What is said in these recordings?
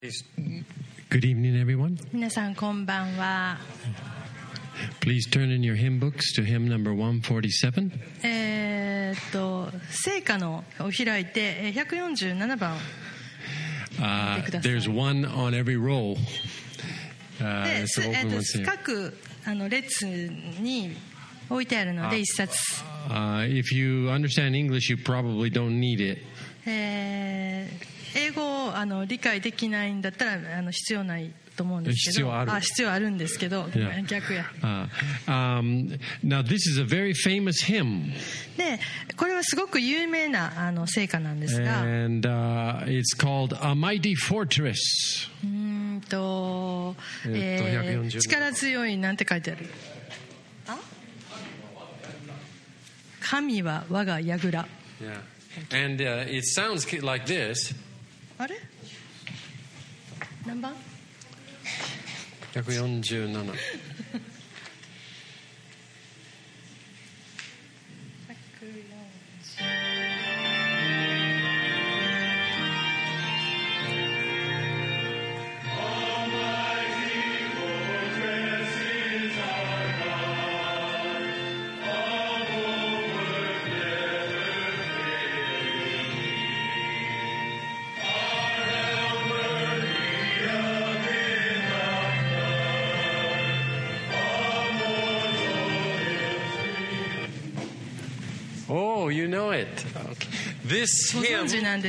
Good evening, everyone. 皆さんこんばんは。 Please turn in your hymn books to hymn number 147. 聖歌のを開いて147番見てください。 There's one on every roll. で it's an open one here. 各列に置いてあるので一冊。 If you understand English, you probably don't need it. 英語を理解できないんだったら必要ないと思うんですけど、必要あるんですけど、逆や。 Now this is a very famous hymn. で、これはすごく有名な聖歌なんですが、 And it's called A Mighty Fortress. 力強いなんて書いてある？神は我が櫓。 Yeah. And it sounds like this. あれ？何番 ？147. Oh, you know it. Okay. This hymn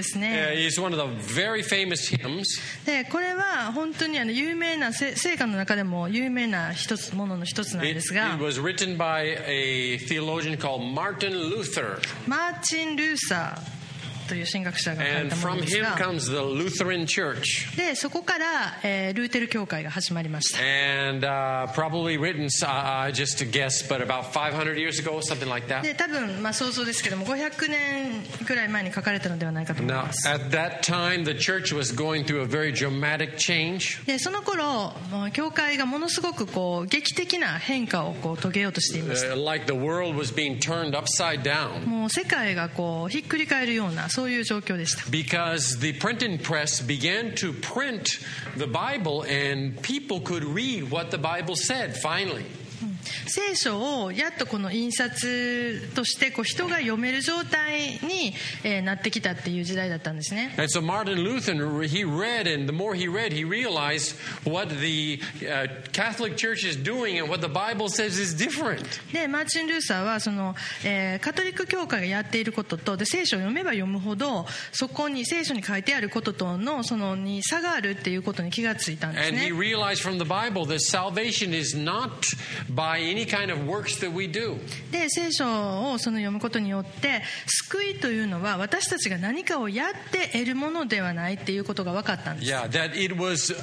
is one of the very famous hymns. で、これは本当に有名な聖歌の中でも有名なものの一つなんですが、 It was written by a theologian called Martin Luther. マーチン・ルーサーという神学者が書い And たも from のです him が、 comes the Lutheran Church. でそこから、ルーテル教会が始まりました。 And probably written, just to guess, but about 500 years ago, something like that. で多分、想像ですけども500年ぐらい前に書かれたのではないかと思い Now, ます。 at that time, the church was going through a very dramatic change. でその頃教会がものすごく劇的な変化を遂げようとしていました。 Like the world was being turned upside down. もう世界がひっくり返るようなそういう状況でした。 Because the printing press began to print the Bible and people could read what the Bible said finally. 聖書をやっとこの印刷として人が読める状態になってきたっていう時代だったんですね。 And so Martin Luther, he read, and the more he read, he realized what the Catholic Church is doing and what the Bible says is different. でマーチン・ルーサーはカトリック教会がやっていることとで聖書を読めば読むほどそこに聖書に書いてあることとのに差があるっていうことに気がついたんです And ね。 he realized from the Bible that salvation is not by any kind of works that we do. で聖書を読むことによって救いというのは私たちが何かをやって得るものではないっていうことが分かったんです。 Yeah, that it was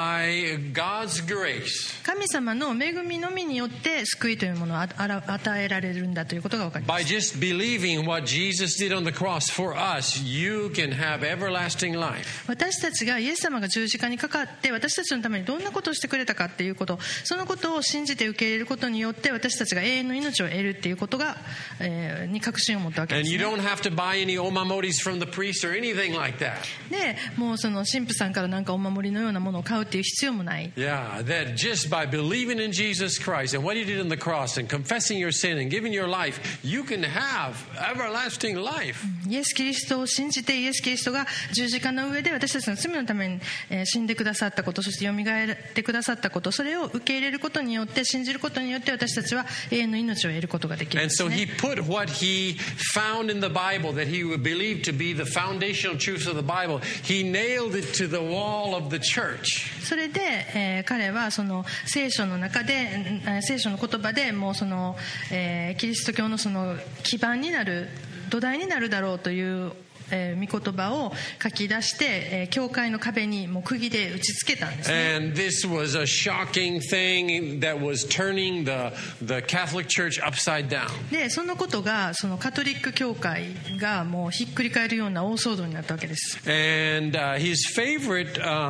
by God's grace. 神様の恵みのみによって救いというものを与えられるんだということが分かりま By す。 just believing what Jesus did on the cross for us, you can have everlasting life. 私たちがイエス様が十字架にかかって私たちのためにどんなことをしてくれたかっていうことそのことを信じて受け入れることによって私たちが永遠の命を得るっていうことが、に確信を持ったわけで And す、 you ね、 don't have to buy any omamoris from the priest or anything like that. でもう神父さんからなんかお守りのようなものを買うっていう必要もない。 Yeah, that just by believing in Jesus Christ and what he did on the cross and confessing your sin and giving your life, you can have everlasting life. イエス・キリストを信じてイエス・キリストが十字架の上で私たちの罪のために死んでくださったことそしてよみがえってくださったことそれを受け入れることによって信じることによって私たちは永遠の命を得ることができるん And です、 so ね、 he put what he found in the Bible that he would believe to be the foundational truths of the Bible, he nailed it to the wall of the church. それで、彼は聖書の中で聖書の言葉でもうキリスト教の基盤になる土台になるだろうという御言葉を書き出して、教会の壁にもう釘で打ち付けたんですね。 And this was a shocking thing that was turning the Catholic Church upside down. でそのことがカトリック教会がもうひっくり返るような大騒動になったわけです。 And his favorite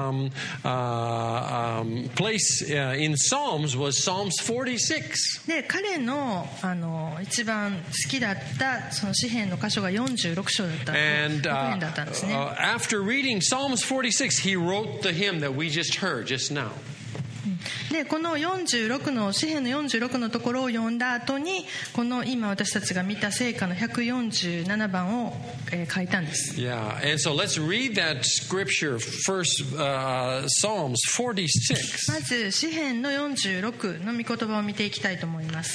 place in Psalms was Psalms 46. で彼の一番好きだった詩篇の箇所が46章だった。 And 編だったんですね。 after reading Psalms 46, he wrote the hymn that we just heard just now. でこの46の詩編の46のところを読んだ後にこの今私たちが見た聖歌の147番を、書いたんです。 Yeah, and so let's read that scripture first, Psalms 46. まず詩編の46の御言葉を見ていきたいと思います。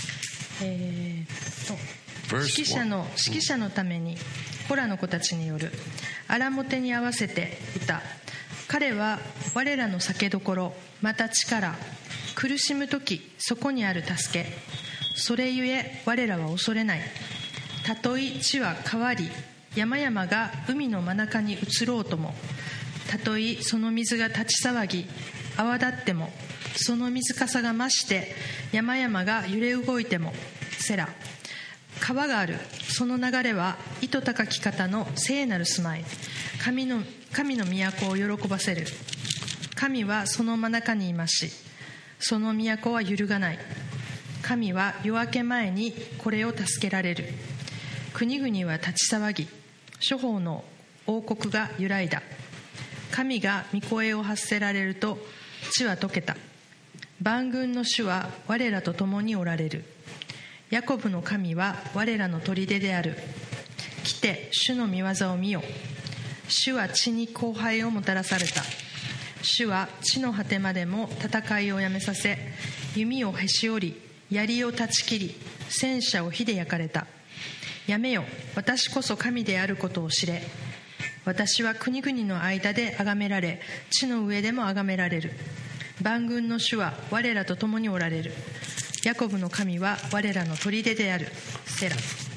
指揮者のためにコラの子たちによる荒表に合わせて歌。彼は我らの酒どころ、また力、苦しむ時そこにある助け。それゆえ我らは恐れない。たとえ地は変わり、山々が海の真中に移ろうとも、たとえその水が立ち騒ぎ泡立っても、その水かさが増して山々が揺れ動いても、セラ。川がある、その流れは糸高き方の聖なる住まい。神の都を喜ばせる。神はその真中にいますし、その都は揺るがない。神は夜明け前にこれを助けられる。国々は立ち騒ぎ、諸法の王国が揺らいだ。神が御声を発せられると地は溶けた。万軍の主は我らと共におられる。ヤコブの神は我らの砦である。来て主の御業を見よ。主は地に荒廃をもたらされた。主は地の果てまでも戦いをやめさせ、弓をへし折り、槍を断ち切り、戦車を火で焼かれた。やめよ、私こそ神であることを知れ。私は国々の間で崇められ、地の上でも崇められる。万軍の主は我らと共におられる。ヤコブの神は我らの砦である。セラ。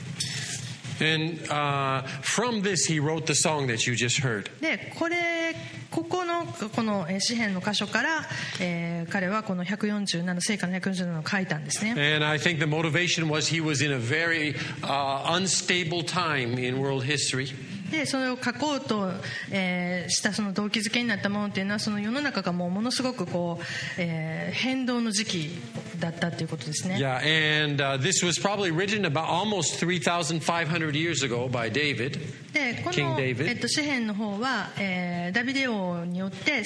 And from this he wrote the song that you just heard. でこの詩編の箇所から、彼はこの147聖歌の147を書いたんですね。 And I think the motivation was he was in a very unstable time in world history. でそれを書こうと、したその動機づけになったものっていうのは、その世の中がものすごく変動の時期だったということですね。 Yeah, and this was probably written about almost 3,500 years ago by David, でこの King David. 詩編の方は、ダビデ王によって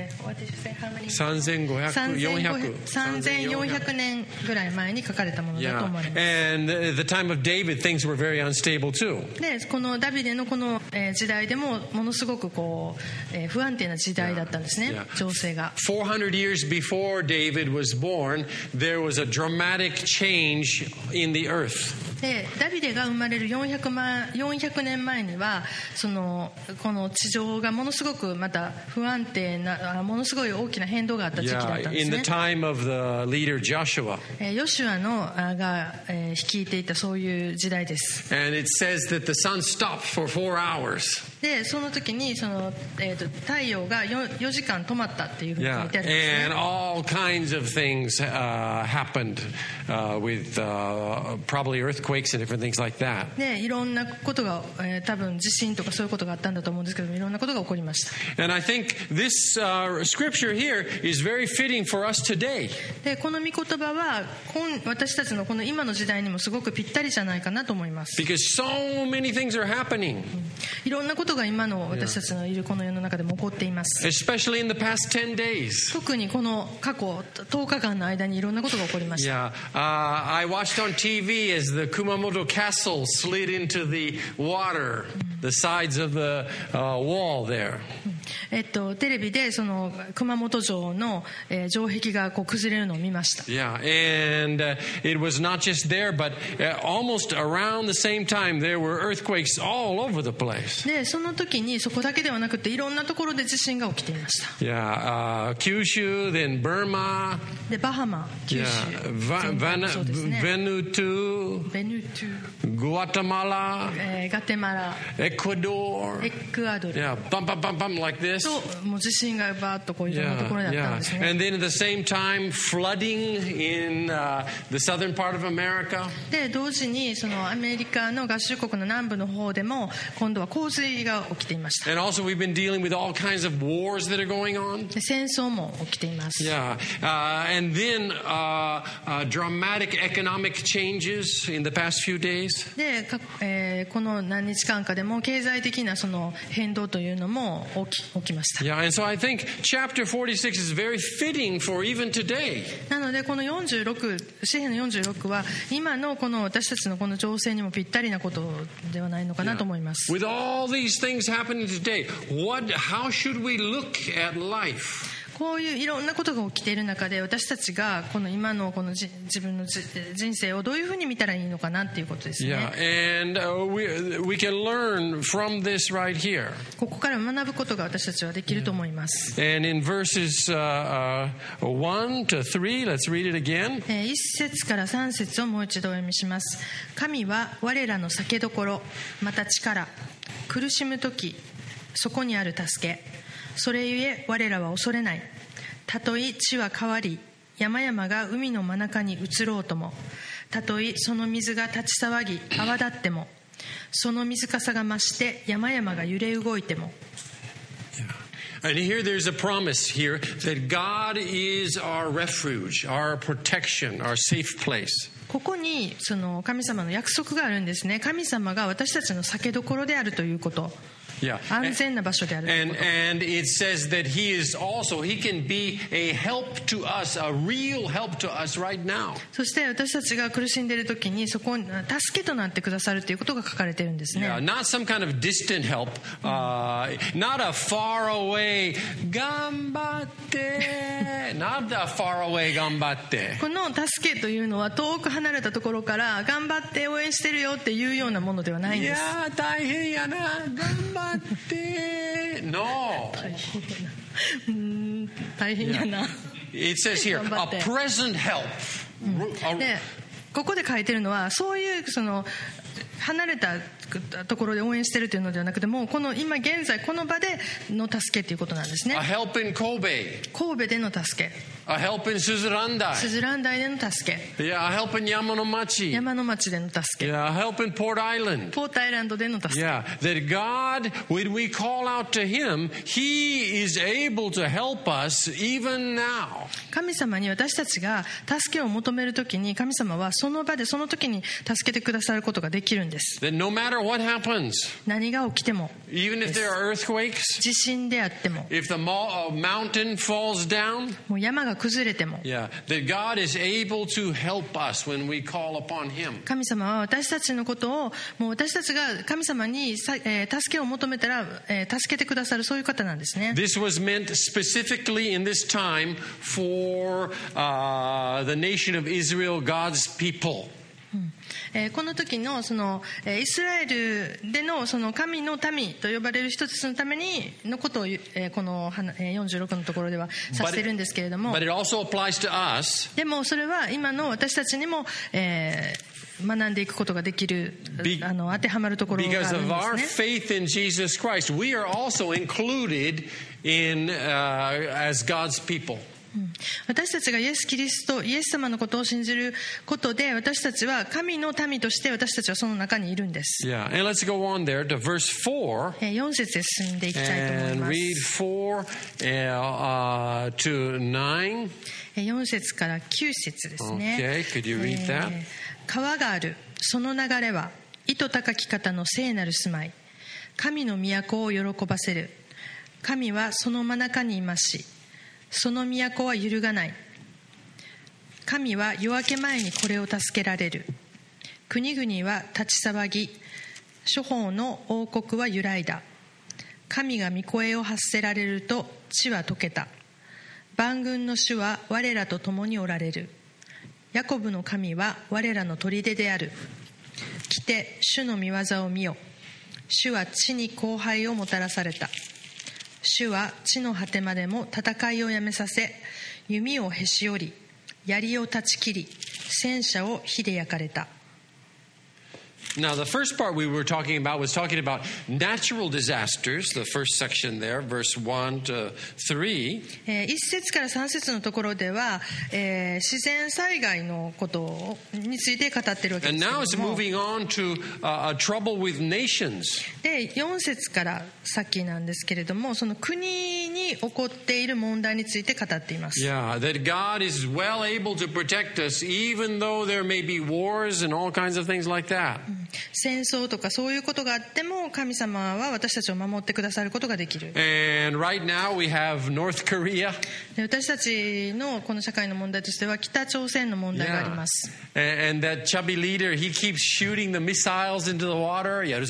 3400年ぐらい前に書かれたものだと思います。 Yeah, and the time of David, things were very unstable too. でこのダビデのこの時代でもものすごく不安定な時代だったんですね、情勢が。 400 years before David was born, there was a dramatic change in the earth. でダビデが生まれる400年前にはこの地上がものすごくまた不安定な、ものすごい大きな変動があった時期だったんですね。 In the time of the leader Joshua. ヨシュアが率いていたそういう時代です。 And it says that the sun stopped for 4 hours. でその時に太陽が4時間止まったっていうふうに書いてあるんですね。 And all kinds of things happened with probably earthquakes and different things like that. でいろんなことが、多分地震とかそういうことがあったんだと思うんですけども、いろんなことが起こりました。 And I think this scripture here is very fitting for us today. でこの御言葉は私たちのこの今の時代にもすごくぴったりじゃないかなと思います。 Because so many things are happening. いろんなことが今の私たちのいるこの世の中でも起こっています。 Especially in the past 10 days. 特にこの過去10日間の間にいろんなことが起こりました。 Yeah, I watched on TV as the Kumamoto Castle slid into the water, the sides of the wall there. テレビでその熊本城の城壁が崩れるのを見ました。 Yeah, and it was not just there, but almost around the same time there were earthquakes all over the place. でその時にそこだけではなくていろんなところで地震が起きていました。 Yeah, Kyushu, then Burma. でバハマ、九州、 Vanuatu, Guatemala, ガテマラ、 Ecuador. エクアドル。 Yeah, bum, bum, bum, bum, like this. ともう地震がバーッとこういろんなところにあったんですね。 And then at the same time, flooding in the southern part of America. で同時にそのアメリカの合衆国の南部の方でも今度は洪水が起きていました。 And also we've been dealing with all kinds of wars that are going on. で戦争も起きています。 Yeah, and then dramatic economic changes. in the past few days. で、この何日間かでも経済的なその変動というのも起きました。 Yeah, and so I think chapter 46 is very fitting for even today. なのでこの詩編の46は今のこの私たちのこの情勢にもぴったりなことではないのかなと思います。 With all these things happening today, how should we look at life? こういういろんなことが起きている中で私たちがこの今のこの自分の人生をどういうふうに見たらいいのかなっていうことですね。 Yeah, and we can learn from this right here. ここから学ぶことが私たちはできると思います。 And in verses 1 to 3, let's read it again. 1節から3節をもう一度お読みします。神は我らの酒どころ、また力、苦しむ時そこにある助け。それゆえ我らは恐れない。たとえ地は変わり、山々が海の真中に移ろうとも、たとえその水が立ち騒ぎ泡立っても、その水かさが増して山々が揺れ動いても。 And here there's a promise here that God is our refuge, our protection, our safe place. ここにその神様の約束があるんですね。神様が私たちの酒どころであるということ。 Yeah. 安全な場所であるということ。 And it says that he can be a help to us, a real help to us right now. そして私たちが苦しんでいる時にそこに助けとなってくださるということが書かれているんですね。 Yeah, not some kind of distant help, not a far away 頑張って、not a far away 頑張って。 この助けというのは遠く離れたところから頑張って応援してるよっていうようなものではないんです。 いや大変やな、頑張って。No. 大変やな。 It says here, a present help. で、ここで書いてるのはそういうその離れたところで応援してるというのではなくて、もうこの今現在この場での助けということなんですね。 A help in Kobe. 神戸での助け。 A help in Suzurandai. スズランダイでの助け。 Yeah, a help in Yamanomachi. 山の町での助け。 Yeah, a help in Port Island. ポートアイランドでの助け。 Yeah, that God, when we call out to Him, He is able to help us even now. 神様に私たちが助けを求めるときに、神様はその場でその時に助けてくださることができるんです。 That no matter what happens, 何が起きても、 even if there are earthquakes, 地震であっても、 if the mountain falls down, もう山が崩れても、 yeah, that God is able to help us when we call upon Him. 神様は私たちのことを、もう私たちが神様に助けを求めたら助けてくださる、そういう方なんですね。 This was meant specifically in this time for the nation of Israel, God's people. この時のそのイスラエルでのその神の民と呼ばれる人たちのためにのことをこの46のところでは指しているんですけれども、 But it also applies to us. でもそれは今の私たちにも学んでいくことができる当てはまるところがあるん Because です of ね。 our faith in Jesus Christ, we are also included in as God's people. 私たちがイエス様のことを信じることで、私たちは神の民として私たちはその中にいるんです。 Yeah, and let's go on there to verse 4. 4節へ進んでいきたいと思い And ます。 read 4 to 9. 4節から9節ですね。 Okay, could you read that? 川がある、その流れは糸高き方の聖なる住まい、神の都を喜ばせる。神はその真中にいますし、その都は揺るがない。神は夜明け前にこれを助けられる。国々は立ち騒ぎ、諸侯の王国は揺らいだ。神が御声を発せられると地は溶けた。万軍の主は我らと共におられる。ヤコブの神は我らの砦である。来て主の御業を見よ。主は地に荒廃をもたらされた。主は地の果てまでも戦いをやめさせ、弓をへし折り、槍を断ち切り、戦車を火で焼かれた。 Now, the first part we were talking about was talking about natural disasters, the first section there, verse 1 to 3. 1節から3節のところでは、自然災害のことについて語っているわけで And すけ now れ it's ども、 moving on to trouble with nations. で4節から先なんですけれども、その国に起こっている問題について語っています。 Yeah, that God is well able to protect us even though there may be wars and all kinds of things like that. 戦争とかそういうことがあっても神様は私たちを守ってくださることができる。 And right now we have North Korea. で私たちのこの社会の問題としては北朝鮮の問題があります。 And that chubby leader, he keeps shooting the missiles into the water. Like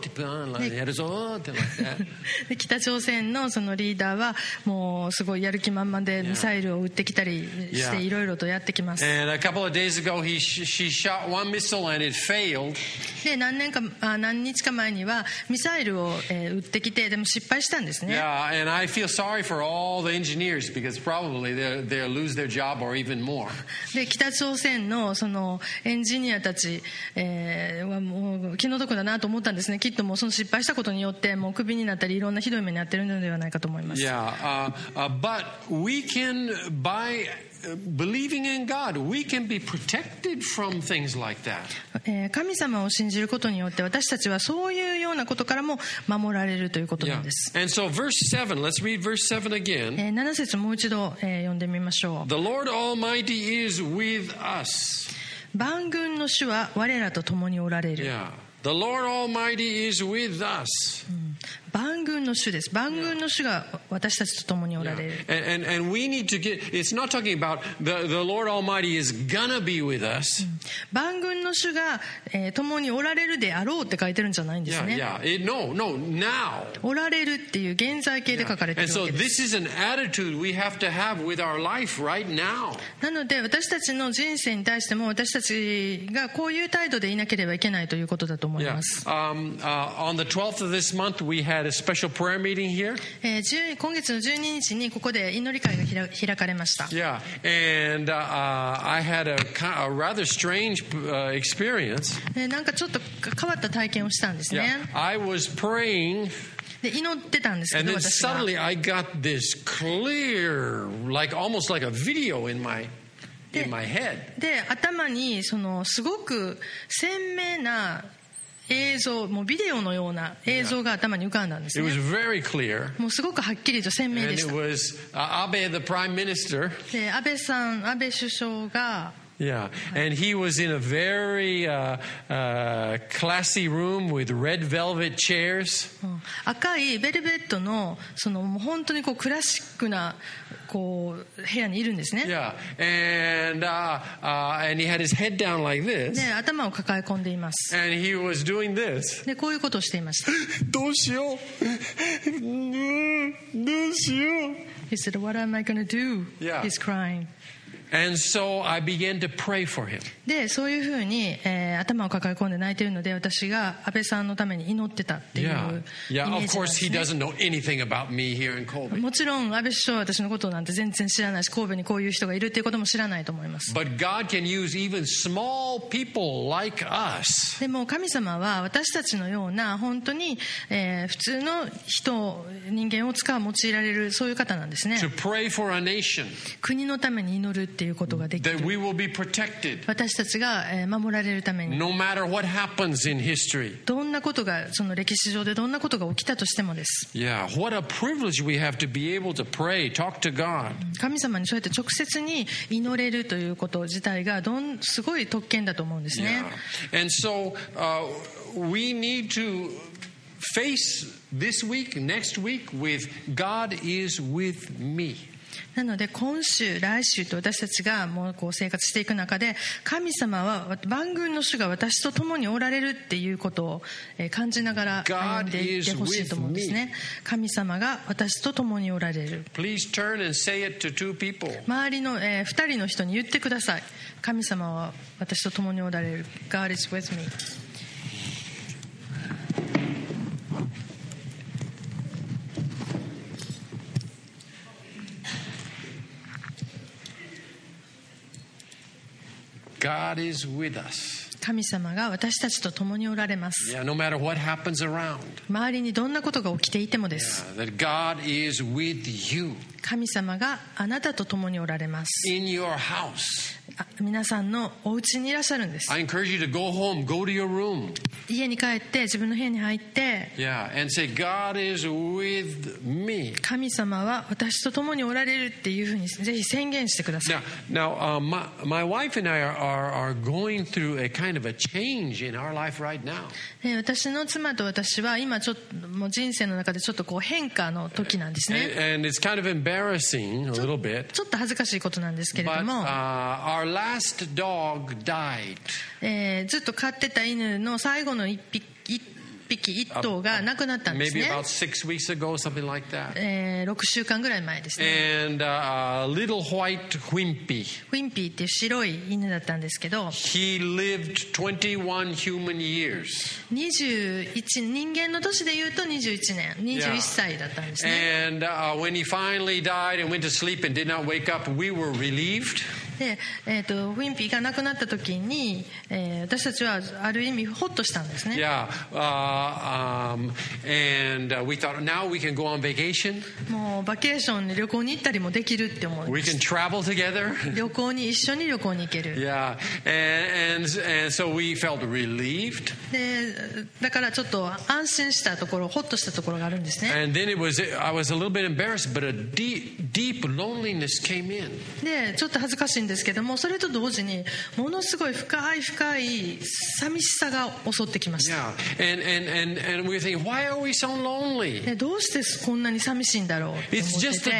that. で北朝鮮のそのリーダーはもうすごいやる気満々でミサイルを撃ってきたりしていろいろとやってきます。 And a couple of days ago, she shot one missile and it failed. で何日か前にはミサイルを撃ってきてでも失敗したんですね。 Yeah, and I feel sorry for all the engineers because probably they'll lose their job or even more. で北朝鮮のそのエンジニアたち、はもう気の毒だなと思ったんですね。きっともうその失敗したことによってもうクビになったりいろんなひどい目に遭ってるのではないかと思います。 Yeah, but we can, by believing in God, we can be protected from things like that. 神様を信じることによって私たちはそういうようなことからも守られるということなん Yeah. です。 And so verse 7, let's read verse 7 again. 7節もう一度、読んでみましょう。 The Lord Almighty is with us. 万軍の主は我らと共におられる。 Yeah. The Lord Almighty is with us. 万軍の主です。万軍の主が私たちと共におられる。 And we need to get, it's not talking about the Lord Almighty is gonna be with us. 万軍の主が、共におられるであろうって書いてるんじゃないんですね。 No, now. おられるっていう現在形で書かれてい And る so わけです。 this is an attitude we have to have with our life right now. なので私たちの人生に対しても私たちがこういう態度でいなければいけないということだと思い Yeah. ます。 On the 12th of this month, we had a special prayer meeting here. 今月の12日にここで祈り会が開かれました。 Yeah, and I had a rather strange experience. なんかちょっと変わった体験をしたんですね。 Yeah, I was praying, で祈ってたんですけ and ど then 私が。 suddenly I got this clear, almost like a video in my head. で頭にそのすごく鮮明な映像、もうビデオのような映像が頭に浮かんだんです It ね。 was very clear. もうすごくはっきりと鮮明 And でし it た。 was Abe, the prime minister. で安倍首相が Yeah, and he was in a very classy room with red velvet chairs. 赤いベルベットのそのもう本当にこうクラシックなこう部屋にいるんですね。 Yeah, and he had his head down like this, で頭を抱え込んでいます。 and he was doing this. でこういうことをしていました。 どうしよう。どうしよう。 He said, "What am I going to do?" Yeah. He's crying. And so I began to pray for him. でそういうふうに、頭を抱え込んで泣いているので私が安倍さんのために祈ってたっていう Yeah, イメー yeah. ジなん Of です course, he ね。 doesn't know anything about me here in Kobe. もちろん安倍首相は私のことなんて全然知らないし神戸にこういう人がいるっていうことも知らないと思います。 But God can use even small people like us でも神様は私たちのような本当に、普通の人間を用いられるそういう方なんですね。 to pray for a nation 国のために祈るっていうことができ that る。 we will be protected 私たちが守られるために no matter what happens in history. どんなことがその歴史上でどんなことが起きたとしてもです。 Yeah, what a privilege we have to be able to pray, talk to God. 神様にそうやって直接に祈れるということ自体がすごい特権だと思うんですね。 Yeah. And so we need to face this week, next week with God is with me. なので今週来週と私たちがもうこう生活していく中で神様は万軍の主が私と共におられるっていうことを感じながら歩んでいってほしいと思うんですね。神様が私と共におられる。 Please turn and say it to two people. 周りの2人の人に言ってください。神様は私と共におられる。 God is with me. God is with us. 神様が私たちと共におられます。 Yeah, no matter what happens around. 周りにどんなことが起きていてもです。 That God is with you. 神様があなたと共におられます。 In your house. 皆さんのお家にいらっしゃるんです。 I encourage you to go home, go to your room. 家に帰って自分の部屋に入って、 Yeah, and say, God is with me. 神様は私と共におられるっていうふうにぜひ宣言してください。 Now, my wife and I are going through a kind of a change in our life right now. 私の妻と私は今ちょっともう人生の中でちょっとこう変化の時なんですね。 And it's kind of embarrassing a little bit. ちょっと恥ずかしいことなんですけれど But も、 our last dog died. ずっと飼ってた犬の最後の一頭が亡くなったんです Maybe ね。 about 6 weeks ago, something like that. 6週間ぐらい前ですね。 And little white Wimpy. ウィンピーっていう白い犬だったんですけど、 He lived 21 human years. 人間の年でいうと21年、21歳だったんですね。 And when he finally died and went to sleep and did not wake up, we were relieved. でウィンピーが亡くなった時に、私たちはある意味ホッとしたんですね。 Yeah, and we thought now we can go on vacation. もうバケーションに旅行に行ったりもできるって思いま We し can た。 travel together. 旅行に一緒に旅行に行ける。 Yeah, and so we felt relieved. でだからちょっと安心したところ、ホッとしたところがあるんですね。 And then I was a little bit embarrassed, but a deep loneliness came in. でちょっと恥ずかしいんですけども、それと同時にものすごい深い寂しさが襲ってきました。 Yeah, and we were thinking, why are we so lonely? でどうしてこんなに寂しいんだろうって思 It's って just a て、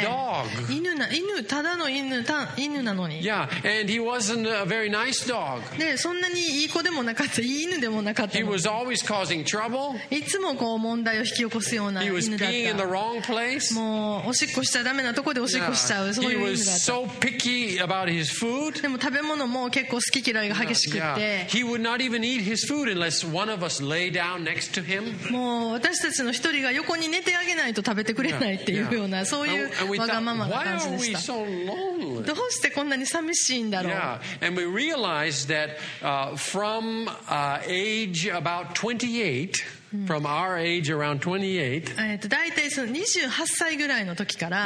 dog. ただの犬なのに。 Yeah, and he wasn't a very nice dog. でそんなにいい子でもなかった、いい犬でもなかった He の。 was always causing trouble. いつもこう問題を引き起こすような He 犬 was だっ peeing in the た。 wrong place. もうおしっこしちゃダメなとこでおしっこしちゃう、そうい He う犬 was だった。 so picky about his food. でも食べ物も結構好き嫌いが激しくっ Yeah. て、 He would not even eat his food unless one of us lay down next to him. もう私たちの一人が横に寝てあげないと食べてくれないっていうような、そういう And we わ thought, がままな why 感じ are で we した。 so lonely? どうしてこんなに寂しいんだろう。 Yeah, and we realized that from age about 28, from our age around 28, 大体その28歳ぐらいの時から、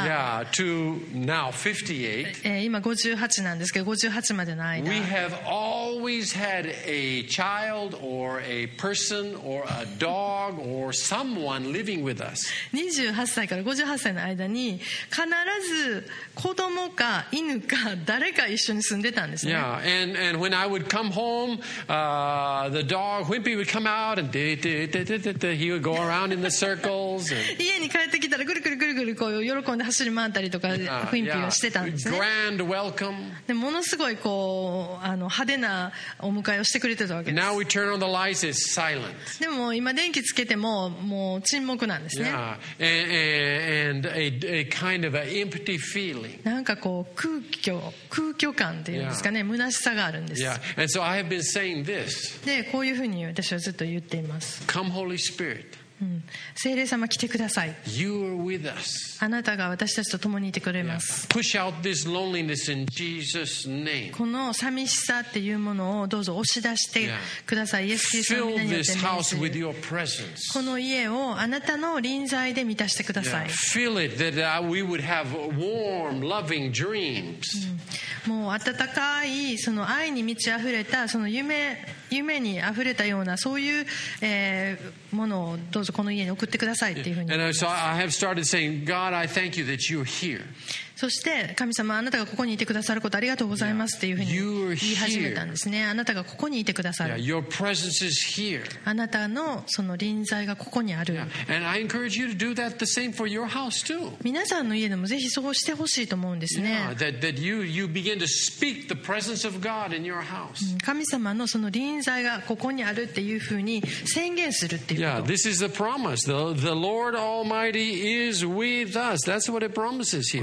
yeah, to now 58, 今58なんですけど、58までの間 we have always had a child or a person or a dog or someone living with us. 28歳から58歳の間に必ず子供か犬か誰か一緒に住んでたんですね。 Yeah, and when I would come home, the dog Wimpy would come out and he would go around in the circles. And, 家に帰ってきたらぐるぐるぐるぐるこう喜んで走り回ったりとか、雰囲気がしてたんですね。 grand welcome. でものすごいこう派手なお迎えをしてくれてたわけです。 Now we turn on the lights, it's silent. でも今電気つけてももう沈黙なんですね。 Yeah, and a kind of an empty feeling. なんかこう空虚感っていうんですかね、虚しさがあるんです。 Yeah, and so I have been saying this. でこういうふうに私はずっと言っています。 Come, Holy Spirit. 聖霊様来てください。 You are with us. あなたが私たちと共にいてくれます。 Push out this loneliness in Jesus' name. この寂しさっていうものをどうぞ押し出してください。イエス・キリストの Fill 皆によって this 命 house す with る。 your presence. この家をあなたの臨在で満たしてくださ Yeah, い。 fill it that we would have warm, loving dreams. もう温かいその愛に満ち溢れたその夢に溢れたようなそういう、ものをどうぞこの家に送ってくださいっていうふうに。 And so I have started saying, God, I thank you that you're here. そして神様あなたがここにいてくださることありがとうございますっていうふうに You're 言い始めたんですね。あなたがここにいてくださ Yeah, る。 your presence is here. あなたのその臨在がここにある。 And I encourage you to do that the same for your house too. 皆さんの家でもぜひそうしてほしいと思うんですね。 Yeah, that you begin to speak the presence of God in your house. 神様のその臨在がここにあるっていうふうに宣言するっていうこ Yeah, と。 this is the promise. The Lord Almighty is with us. That's what it promises こ here. れは約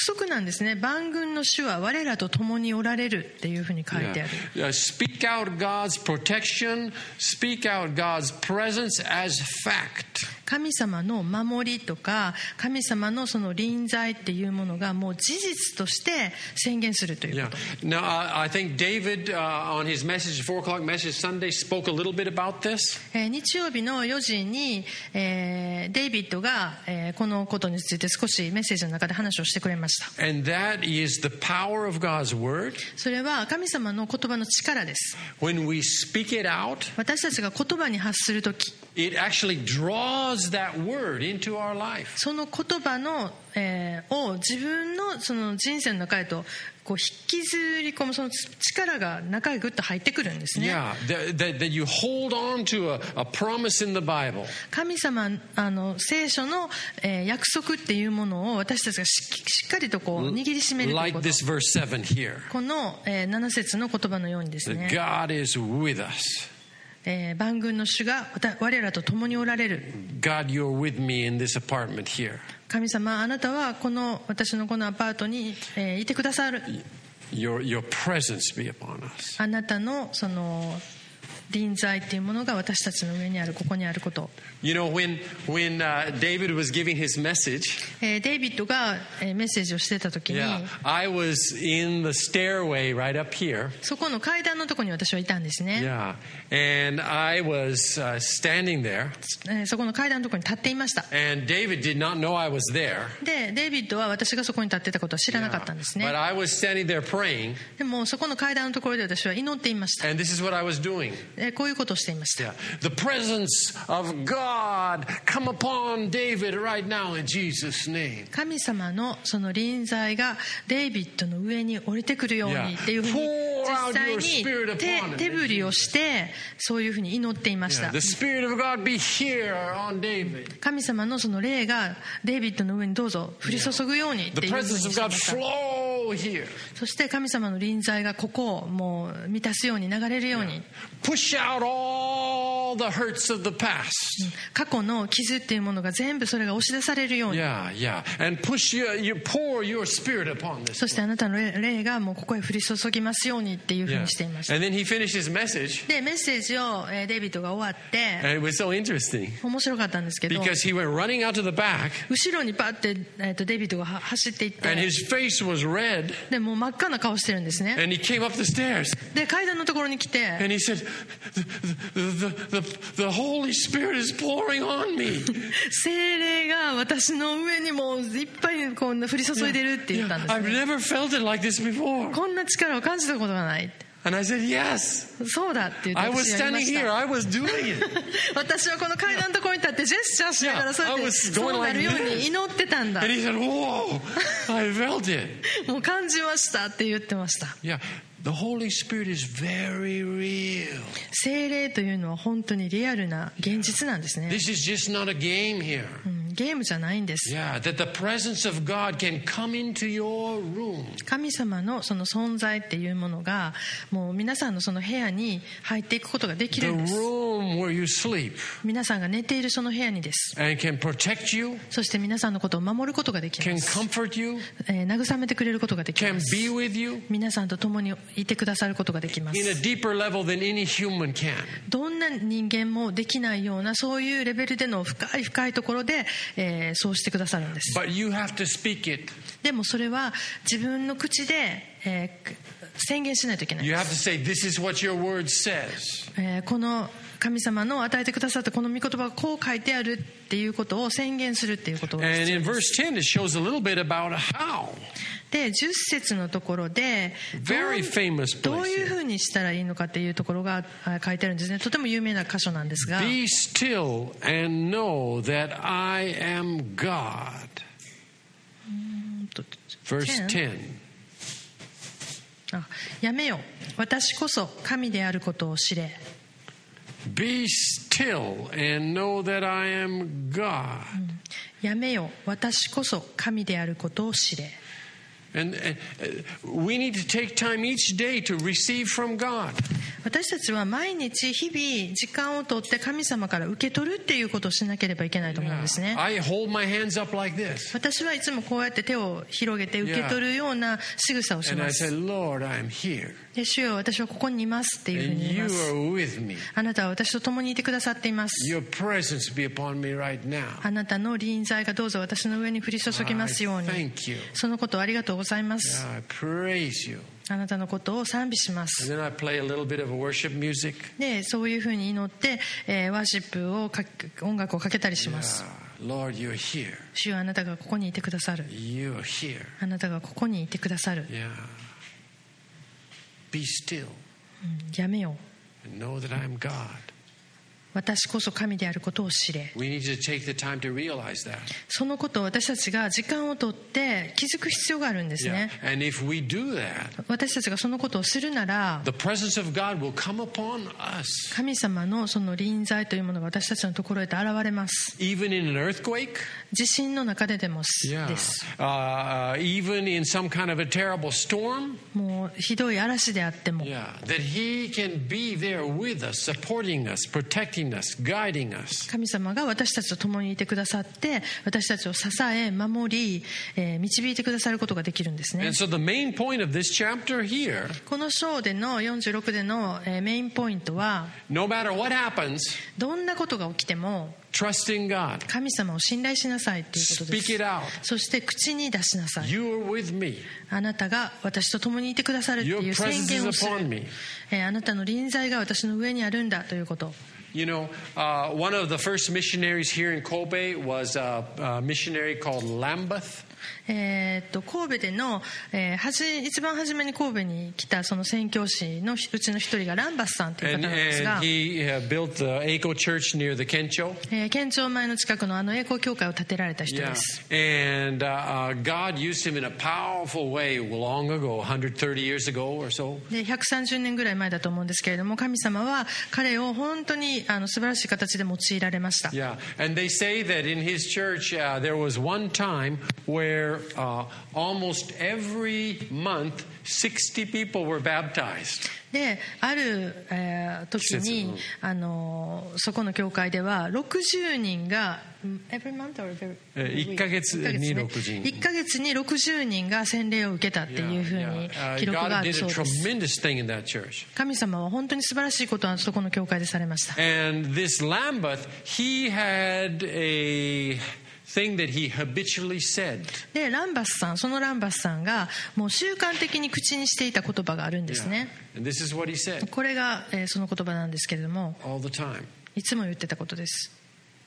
束なんですね。万軍の主は我らと共におられるっていうふうに書いてある。 Speak out God's protection, speak out God's presence as fact. 神様の守りとか神様のその臨在っていうものがもう事実として宣言するということ。 Now, I think David on his message, 4 o'clock message Sunday, spoke a little bit about this. 日曜日の4時に、デイビッドが、このことについて少しメッセージの中で話をしてくれました。 And that is the power of God's word. それは神様の言葉の力です。 When we speak it out, 私たちが言葉に発するとき、 it actually draws that word into our life. その言葉の、を自分のその人生の中へとこう引きずり込むその力が中へぐっと入ってくるんですね。 Yeah, that you hold on to a promise in the Bible. 神様聖書の、約束っていうものを私たちがしっかりとこう握りしめるということ。 Like this verse 7 here. この、7節の言葉のようにですね。 God is with us. 万軍の主が我らと共におられる。 God, you're with me in this apartment here. 神様あなたは私のこのアパートに、いてくださる。 Your presence be upon us. あなたのその臨在っていうものが私たちの上にある、ここにあること。 You know, when David was giving his message, デイビッドがメッセージをしてた時に、 I was in the stairway right up here. そこの階段のところに私はいたんですね。 Yeah, and I was standing there. そこの階段のところに立っていました。 And David did not know I was there. で、デイビッドは私がそこに立ってたことは知らなかったんですね。 But I was standing there praying. でもそこの階段のところで私は祈っていました。 And this is what I was doing. こういうことをしていました。 Yeah. The presence of God come upon David right now in Jesus' name. 神様のその臨在がデイビッドの上に降りてくるようにっていうふうに実際に手振りをしてそういうふうに祈っていました。 The Spirit of God be here on David. 神様のその霊がデイビッドの上にどうぞ降り注ぐようにっていうふうにしていました。そして神様の臨在がここをもう満たすように流れるように。 Push out all the hurts of the past. 過去の傷っていうものが全部それが押し出されるように。 And pour your spirit upon this. そしてあなたの霊がもうここへ降り注ぎますようにっていうふうにしていました。 And then he finished his message. でメッセージをデイビッドが終わって、 and it was so interesting. 面白かったんですけど、 because he went running out to the back. 後ろにパッてデイビッドが走っていって、 and his face was red. でもう真っ赤な顔してるんですね。 and he came up the stairs. で階段のところに来て、 and he said, the Holy Spirit is pouring on me. 聖霊が私の上にもいっぱいこんな降り注いでるって言ったんですね。 I've never felt it like this before. こんな力を感じたことがない。 And I said, yes. そうだって言って I was 私やりま standing した。 here. I was doing it. 私はこの階段のところに立ってジェスチャーしながらそうやってそうなるように祈ってたんだ。 And he said, whoa, I felt it. もう感じましたって言ってました。 Yeah. The Holy Spirit is very real. 聖霊というのは本当にリアルな現実なんですね。 This is just not a game here. ゲームじゃないんです。 Yeah, that the presence of God can come into your room. 神様のその存在っていうものがもう皆さんのその部屋に入っていくことができるんです。 The room where you sleep. 皆さんが寝ているその部屋にです。 And can protect you. そして皆さんのことを守ることができ Can ます。 comfort you. 慰めてくれることができ Can ます。 be with you. 皆さんと共にいてくださることができま In a す。 deeper level than any human can. どんな人間もできないようなそういうレベルでの深い深いところで、そうしてくださるんです。 But you have to speak it. でもそれは自分の口で、宣言しないといけない You で have す。 to say, this is what your word says. この神様の与えてくださったこの御言葉がこう書いてあるっていうことを宣言するっていうことが And 必要 in で verse す。 10, it shows a little bit about how. で10節のところで Very famous どう place いうふうにしたらいいのかっていうところが書いてあるんですね。とても有名な箇所なんですが、 Be still and know that I am God. Verse 10. やめよ、私こそ神であることを知れ。 Be still and know that I am God. やめよ、私こそ神であることを知れ。 And we need to take time each day to receive from God. 私たちは毎日日々時間をとって神様から受け取るっていうことをしなければいけないと思うんですね。 I hold my hands up like this. 私はいつもこうやって手を広げて受け取るような仕草をし And ま I す。 say, Lord, I'm here. で、主よ、私はここにいますっていうふう And に言い you ます。 are with me. あなたは私と共にいてくださっています。 Your presence be upon me right now. あなたの臨在がどうぞ私の上に降り注ぎますように。 Thank you. そのことをありがとうございます。 I praise you. あなたのことを賛美します。 And then I play a little bit of a worship music. で、そういうふうに祈って、ワーシップを音楽をかけたりします。 Lord, you're here. 主よ、あなたがここにいてくださる。 You're here. あなたがここにいてくださる。 Yeah. Be still やめよう。 and know that I'm God. 私こそ神であることを知れ。 We need to take the time to realize that. そのことを私たちが時間をとって気づく必要があるんです Yeah. ね。 And if we do that, 私たちがそのことをするなら、 the presence of God will come upon us. 神様のその臨在というものが私たちのところへと現れます。 Even in an earthquake. 地震の中でも Yeah. です。 Even in some kind of a terrible storm. もうひどい嵐であっても、 Yeah. That He can be there with us, supporting us, protecting us, guiding us. 神様が私たちと共にいてくださって私たちを支え守り、導いてくださることができるんですね。 And so the main point of this chapter here, この章での46でのメインポイントは、 no matter what happens, どんなことが起きても trust in God. 神様を信頼しなさいということで Speak す。 it out. そして口に出しなさい。 You are with me. あなたが私と共にいてくださるっていう Your 宣 presence 言 is をす upon る。 me. あなたの臨在が私の上にあるんだということ。 You know, one of the first missionaries here in Kobe was a missionary called Lambeth. 神戸での、一番初めに神戸に来たその宣教師のうちの一人がランバスさんという方 And, なんですが、 and he built the Eiko Church near the Kencho. 県庁前の近くの栄光教会を建てられた人 Yeah. です。 And God used him in a powerful way long ago, 130 years ago or so. で130年ぐらい前だと思うんですけれども、神様は彼を本当に素晴らしい形で用いられました。 Yeah, and they say that in his church there was one time where almost every month 60 people were baptized. である、時に、そこの教会では60人が every month or every 1ヶ月に60人。 1ヶ月に60人が洗礼を受けたっていうふうに記録があ God る did そう a です。 tremendous thing in that church. 神様は本当に素晴らしいことをそこの教会でされました。 And this Lambeth, he had a thing that he habitually said. でそのランバスさんがもう習慣的に口にしていた言葉があるんですね。 And this is what he said これが、その言葉なんですけれども、 all the time. いつも言ってたことです。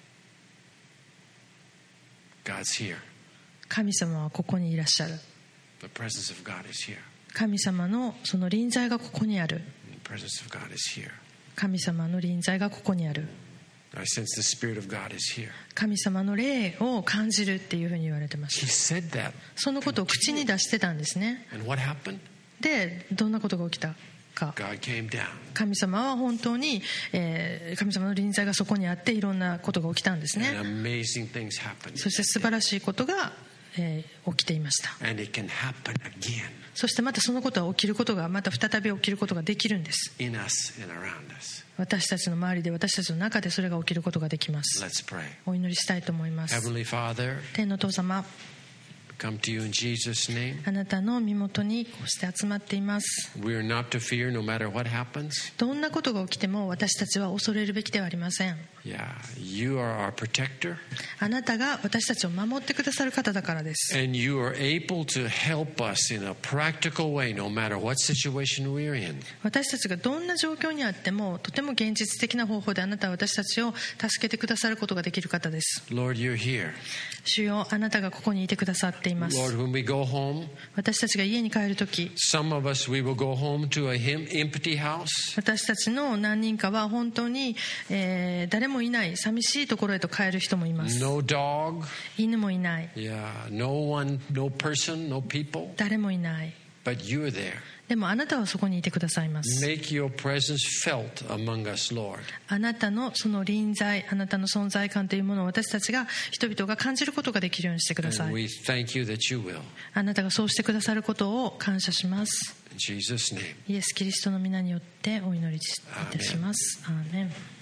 God's here. 神様はここにいらっしゃる。 The presence of God is here. 神様のその臨在がここにある。 The presence of God is here. 神様の臨在がここにある。 I sense the Spirit of God is here. 神様の霊を感じるっていうふうに言われてま He す。 said that. そのことを口に出してたんですね。 And what happened? でどんなことが起きたか。 God came down. 神様は本当に、神様の臨在がそこにあっていろんなことが起きたんですね。 And amazing things happened. そして素晴らしいことが、起きていました。 And it can happen again そしてまたそのことは起きることがまた再び起きることができるんです。 in us and around us. 私たちの周りで私たちの中でそれが起きることができます。 Let's pray. お祈りしたいと思います。 Heavenly Father, 天のお父様、 come to you in Jesus' name. あなたの身元にこうして集まっています。 We are not to fear no matter what happens. どんなことが起きても私たちは恐れるべきではありません。 Yeah, you are our protector, あなたが私たちを守ってくださる方だからです。 and you are able to help us in a practical way no matter what situation we're in. 私たちがどんな状況にあってもとても現実的な方法であなたは私たちを助けてくださることができる方です。 Lord, you're here. 主よ、あなたがここにいてくださっています。 Lord, when we go home, 私たちが家に帰るとき、 some of us, we will go home to a empty house. 私たちの何人かは本当に、誰もいない寂しいところへと帰る人もいます。 No dog. 犬もいない、 Yeah, no one, no person, no people. 誰もいない。 But you're there. でもあなたはそこにいてくださいます。 Make your presence felt among us, Lord. あなたのその臨在、あなたの存在感というものを私たちが人々が感じることができるようにしてくださ And い。 we thank you that you will. あなたがそうしてくださることを感謝します。 In Jesus' name. イエス・キリストの皆によってお祈りいたします。アーメン。